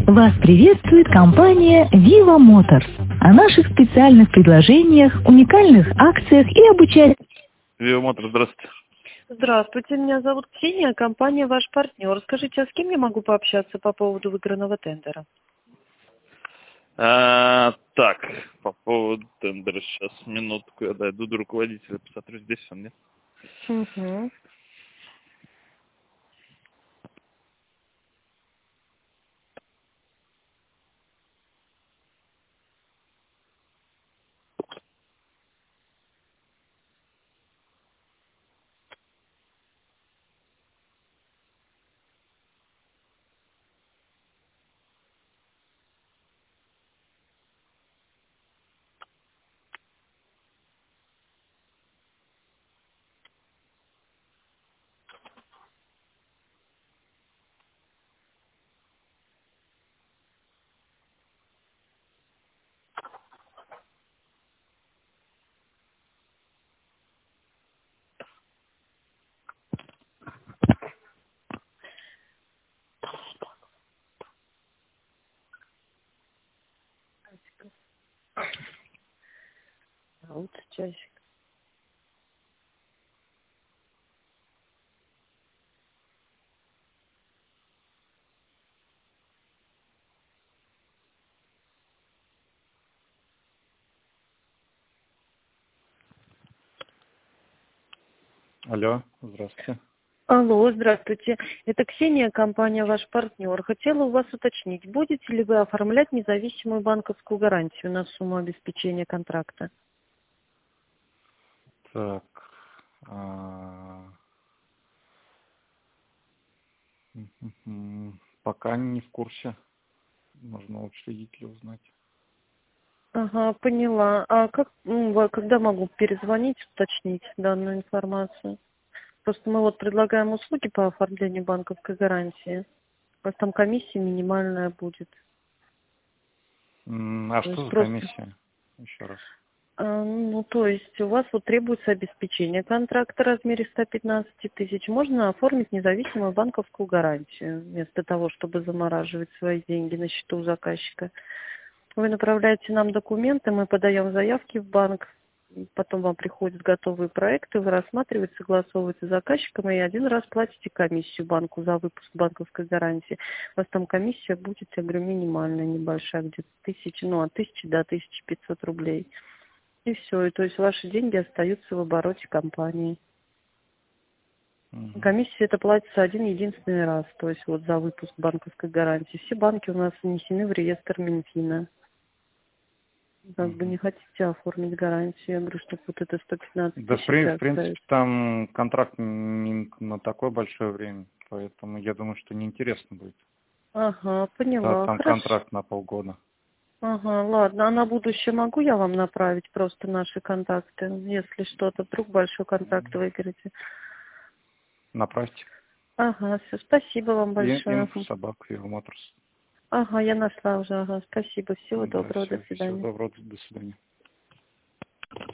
Вас приветствует компания Viva Motors. О наших специальных предложениях, уникальных акциях и обучаниях. Viva Motors, здравствуйте. Здравствуйте, меня зовут Ксения, компания «Ваш партнер». Скажите, а с кем я могу пообщаться по поводу выигранного тендера? Так, по поводу тендера, сейчас, минутку, я дойду до руководителя, посмотрю, здесь он, нет? Угу. Вот часик. Алло, здравствуйте. Алло, здравствуйте. Это Ксения, компания «Ваш партнер». Хотела у вас уточнить, будете ли вы оформлять независимую банковскую гарантию на сумму обеспечения контракта? Так, пока не в курсе, можно у учредителя узнать. Ага, поняла. А когда могу перезвонить, уточнить данную информацию? Просто мы вот предлагаем услуги по оформлению банковской гарантии. У вас там комиссия минимальная будет. А То что есть за просто, комиссия? Еще раз. то есть у вас вот требуется обеспечение контракта в размере 115 тысяч. Можно оформить независимую банковскую гарантию, вместо того, чтобы замораживать свои деньги на счету заказчика. Вы направляете нам документы, мы подаем заявки в банк, потом вам приходят готовые проекты, вы рассматриваете, согласовываете с заказчиком и один раз платите комиссию банку за выпуск банковской гарантии. У вас там комиссия будет, я говорю, минимальная, небольшая, где-то от 1000 до 1500 рублей. И все, и то есть ваши деньги остаются в обороте компании. Комиссия это платится один-единственный раз, то есть вот за выпуск банковской гарантии. Все банки у нас внесены в реестр Минфина. Как бы не хотите оформить гарантию, я говорю, что вот это 115 Да, тысяч в принципе, оставить. там контракт не на такое большое время, поэтому я думаю, что неинтересно будет. Ага, Да, поняла, там хорошо. контракт на полгода. Ага, ладно, а на будущее могу я вам направить просто наши контакты, если что-то, вдруг большой контракт выиграете. Направьте. Ага, все, спасибо вам большое. Инфо-собаку, Viva Motors. Ага, я нашла уже, ага, спасибо, всего Да, доброго, до всего свидания. доброго, до свидания.